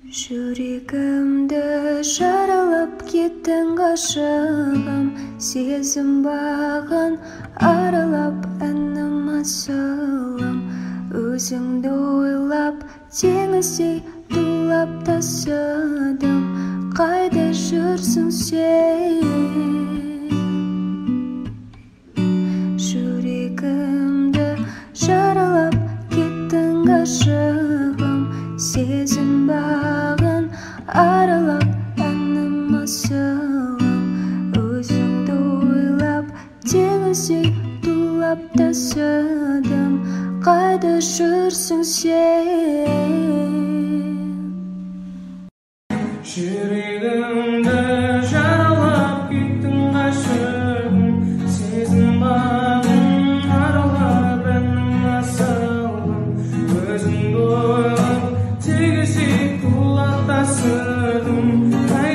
Жүрегімді жаралап кеттің ғашығым, сезім бағын аралап әнім асылым. Өзіңді ойлап теңіздей тулап тасыдым, қайда жүрсің сен? Жүрегімді жаралап кеттің ғашығым, сезім бағын аралап әнім асылым. Өзіңді ойлап теңіздей тулап тасыдым, қайда жүрсің сен? Жүрегімді жаралап кеттің ғашығым, сезім бағын аралап әнім асылым. Өзіңді ойлап теңіздей тулап тасыдым,